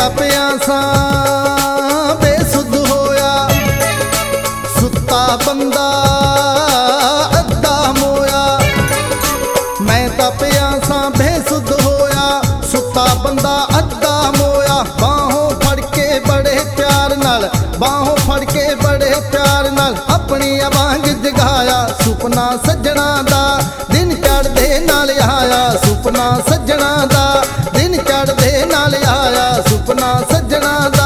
ਤਾਂ ਪਿਆਸਾ ਬੇਸੁੱਧ ਹੋਇਆ, ਸੁੱਤਾ ਬੰਦਾ ਅੱਧਾ ਮੋਇਆ। ਮੈਂ ਤਾਂ ਪਿਆਸਾ ਬੇਸੁੱਧ ਹੋਇਆ, ਸੁੱਤਾ ਬੰਦਾ ਅੱਧਾ ਮੋਇਆ। ਬਾਹੋਂ ਫੜ ਕੇ ਬੜੇ ਪਿਆਰ ਨਾਲ, ਬਾਹੋਂ ਫੜ ਕੇ ਬੜੇ ਪਿਆਰ ਨਾਲ ਆਪਣੀ ਵਾਂਗ ਜਗਾਇਆ। ਸੁਪਨਾ ਸੱਜਣਾ ਦਾ ਦਿਨ ਚੜ੍ਹਦੇ ਨਾਲ ਆਇਆ, ਸੁਪਨਾ ਸੱਜਣਾ ਦਾ ਦਿਨ ਚੜ੍ਹਦੇ ਨਾਲ ਆਇਆ, ਸੁਪਨਾ ਸੱਜਣਾ ਦਾ।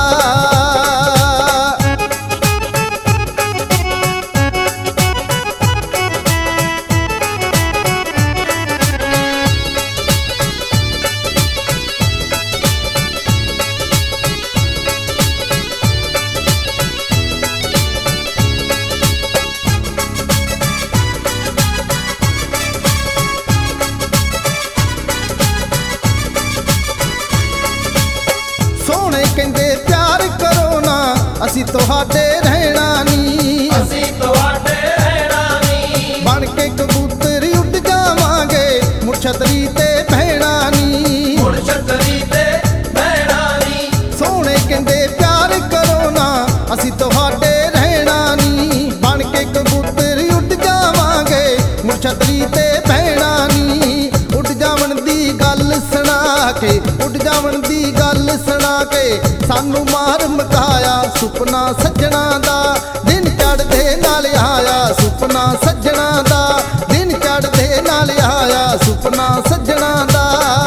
ਕਹਿੰਦੇ ਪਿਆਰ ਕਰੋ ਨਾ, ਅਸੀਂ ਤੁਹਾਡੇ ਰਹਿਣਾ ਨੀ, ਅਸੀਂ ਤੁਹਾਡੇ ਰਹਿਣਾ ਨੀ। ਬਣ ਕੇ ਕਬੂਤਰ ਉੱਡ ਜਾਵਾਂਗੇ, ਮੁੜ ਛਤਰੀ ਤੇ ਬਹਿਣਾ ਨੀ, ਮੁੜ ਛਤਰੀ ਤੇ ਬਹਿਣਾ ਨੀ। ਸੋਹਣੇ ਕਹਿੰਦੇ ਪਿਆਰ ਕਰੋ ਨਾ, ਅਸੀਂ ਤੁਹਾਡੇ ਰਹਿਣਾ ਨੀ, ਬਣ ਕੇ ਕਬੂਤਰ ਉੱਡ ਜਾਵਾਂਗੇ, ਮੁੜ ਛਤਰੀ ਤੇ ਬਹਿਣਾ ਨੀ। ਉੱਡ ਜਾਵਣ ਦੀ ਗੱਲ ਸੁਣਾ ਕੇ, ਉੱਡ ਜਾਵਣ ਦੀ ਗੱਲ ਸੁਣਾ ਕੇ ਸਾਨੂੰ ਮਾਰ ਮਕਾਇਆ। ਸੁਪਨਾ ਸੱਜਣਾ ਦਾ ਦਿਨ ਚੜ੍ਹਦੇ ਨਾਲ ਆਇਆ, ਸੁਪਨਾ ਸੱਜਣਾ ਦਾ ਦਿਨ ਚੜ੍ਹਦੇ ਨਾਲ ਆਇਆ, ਸੁਪਨਾ ਸੱਜਣਾ ਦਾ।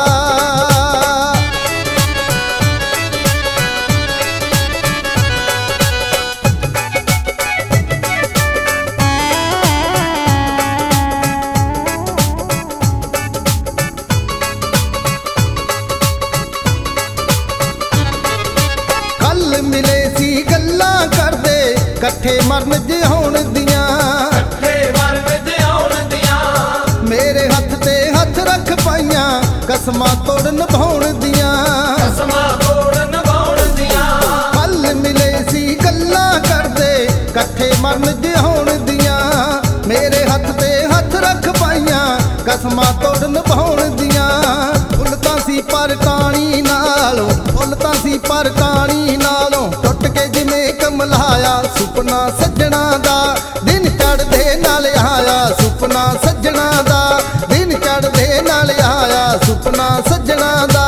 ਕੱਲ ਮਿਲੇ ਸੀ ਗੱਲਾਂ ਕਰਦੇ, ਇਕੱਠੇ ਮਰਨ ਜਿਉਣ ਦੀਆਂ, ਇਕੱਠੇ ਮਰਨ ਜਿਉਣ ਦੀਆਂ। ਮੇਰੇ ਹੱਥ ਤੇ ਹੱਥ ਰੱਖ ਪਾਈਆਂ, ਕਸਮਾਂ ਤੋੜ ਨਿਭਾਉਣ ਦੀਆਂ, ਕਸਮਾਂ ਤੋੜ ਨਿਭਾਉਣ ਦੀਆਂ। ਕੱਲ ਮਿਲੇ ਸੀ ਗੱਲਾਂ ਕਰਦੇ, ਇਕੱਠੇ ਮਰਨ ਜਿਉਣ ਦੀਆਂ, ਮੇਰੇ ਹੱਥ ਤੇ ਹੱਥ ਰੱਖ ਪਾਈਆਂ, ਕਸਮਾਂ ਤੋੜ ਨਿਭਾਉਣ ਦੀਆਂ। ਫੁੱਲ ਤਾਂ ਸੀ ਪਰ ਟਾਣੀ ਨਾਲੋਂ, ਫੁੱਲ ਤਾਂ ਸੀ ਪਰ ਟਾਣੀ ਨਾਲੋਂ ਟੁੱਟ ਕੇ ਜਿਵੇਂ ਕਮਲਾਇਆ। ਸੁਪਨਾ ਸੱਜਣਾ ਦਾ ਦਿਨ ਚੜ੍ਹਦੇ ਨਾਲ ਆਇਆ, ਸੁਪਨਾ ਸੱਜਣਾ ਦਾ ਦਿਨ ਚੜ੍ਹਦੇ ਨਾਲ ਆਇਆ, ਸੁਪਨਾ ਸੱਜਣਾ ਦਾ।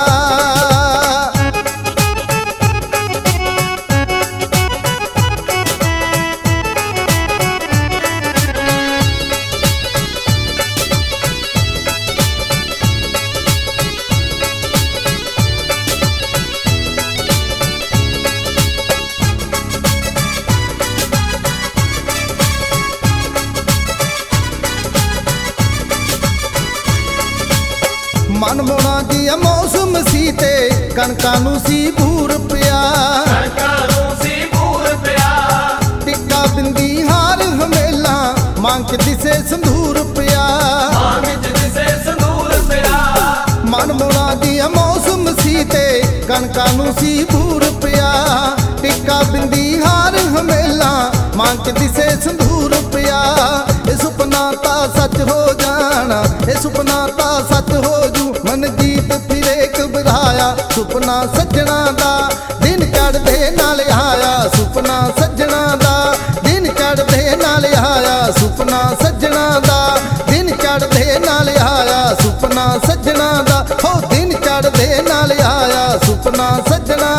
ਮਨ ਮੋਣਾ ਦੀ ਮੌਸਮ ਸੀ ਤੇ ਕਣਕਾਂ ਨੂੰ ਸੀ ਬੂਰ ਪਿਆ, ਕਣਕਾਂ ਨੂੰ ਸੀ ਬੂਰ ਪਿਆ। ਟਿੱਕਾ ਬਿੰਦੀ ਹਾਰ ਹਮੇਲਾ ਮੰਗ ਦਿਸੇ ਸੰਧੂਰ ਪਿਆ, ਮੰਗ ਦਿਸੇ ਸੰਧੂਰ ਪਿਆ। ਮਨ ਮੋਣਾ ਦੀ ਮੌਸਮ ਸੀ ਤੇ ਕਣਕਾਂ ਨੂੰ ਸੀ ਬੂਰ ਪਿਆ, ਟਿੱਕਾ ਬਿੰਦੀ ਹਾਰ ਹਮੇਲਾ ਮੰਗ ਦਿਸੇ ਸੰਧੂਰ ਪਿਆ। ਇਹ ਸੁਪਨਾ ਤਾਂ ਸੱਚ ਹੋ ਜਾਣਾ, ਇਹ ਸੁਪਨਾ ਤਾਂ ਸੱਚ ਹੋ ਜੂ, ਮਨਜੀਤ ਫਿਰੇ ਘਬਰਾਇਆ। ਸੁਪਨਾ ਸੱਜਣਾ ਦਾ ਦਿਨ ਚੜ੍ਹਦੇ ਨਾਲ ਆਇਆ, ਸੁਪਨਾ ਸੱਜਣਾ ਦਾ ਦਿਨ ਚੜ੍ਹਦੇ ਨਾਲ ਆਇਆ, ਸੁਪਨਾ ਸੱਜਣਾ ਦਾ ਦਿਨ ਚੜ੍ਹਦੇ ਨਾਲ ਆਇਆ, ਸੁਪਨਾ ਸੱਜਣਾ ਦਾ ਹੋ ਦਿਨ ਚੜ੍ਹਦੇ ਨਾਲ ਆਇਆ, ਸੁਪਨਾ ਸੱਜਣਾ